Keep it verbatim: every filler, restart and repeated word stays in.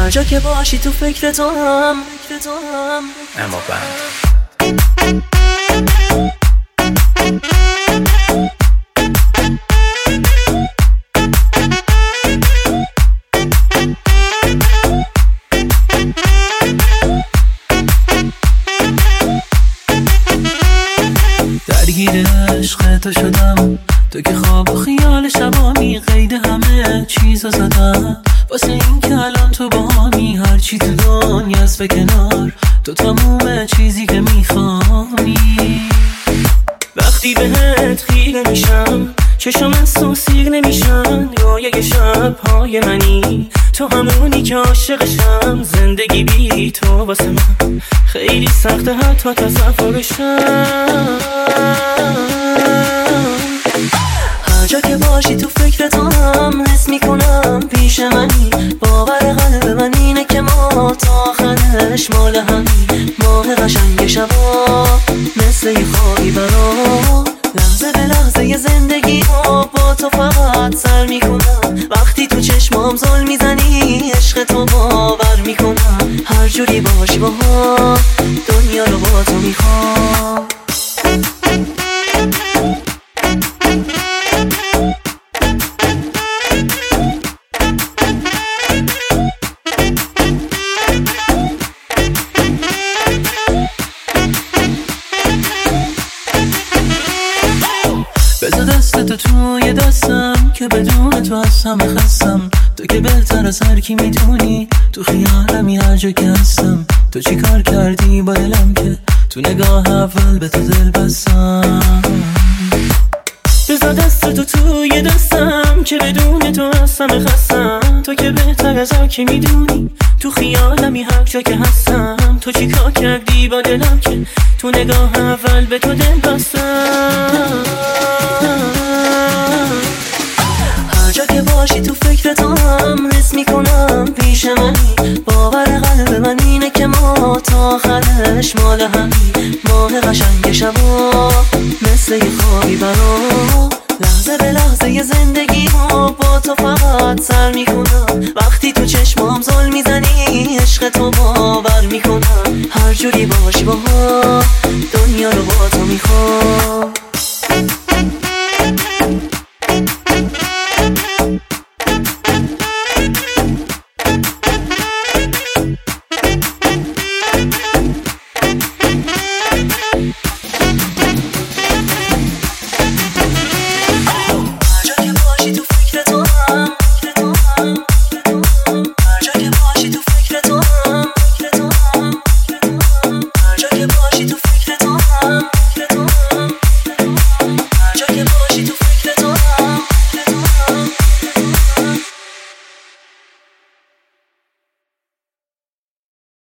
هر جا که باشی تو فکر تو هم اما بند درگیر عشق تو شدم، تو که خواب و خیال شبامی قید همه چیزا زدم، واسه این که الان تو با همی هرچی تو دنیاست به کنار، تو تموم چیزی که میخوامی. وقتی بهت خیره میشم چشم از تو سیر نمیشن، رویای شبهای منی تو همونی که عاشقشم، زندگی بی تو واسه من خیلی سخته حتی تصورشم. هر جا که باشی تو فکر تو هم حس میکنم پیش منی، باور قلب من اینه که ما تا آخرش مال همی، ماه قشنگ شبا مثل یه خوابی برام، لحظه به لحظه یه زندگی رو با تو فقط سر میکنم. وقتی تو چشمام زل میزنی عشق تو باور میکنم، هر جوری باشی با هم دنیا رو با تو میخوام. بذار دست تو توی دستم که بدون تو از همه خستم، تو که بهتر از هر کی میدونی تو خیالمی هر جا که هستم. تو چی کار کردی با دلم که تو نگاه اول به تو دل بستم. بذار دست تو توی دستم که بدون تو از همه خستم، تو که بهتر از هر کی میدونی تو خیالمی هر جا که هستم. تو چی کار کردی با دلم که تو نگاه اول به تو دل بستم. هر جا که باشی تو فکر تو هم حس میکنم پیش منی، باور قلب من اینه که ما تا آخرش مال همی، ماه قشنگ شبا مثل یه خوابی برام، لحظه به لحظه یه زندگی رو با تو فقط سر میکنم. وقتی تو چشمام زل میزنی عشق تو باور میکنم، هر جوری باشی با هم دنیا رو با تو میخوام.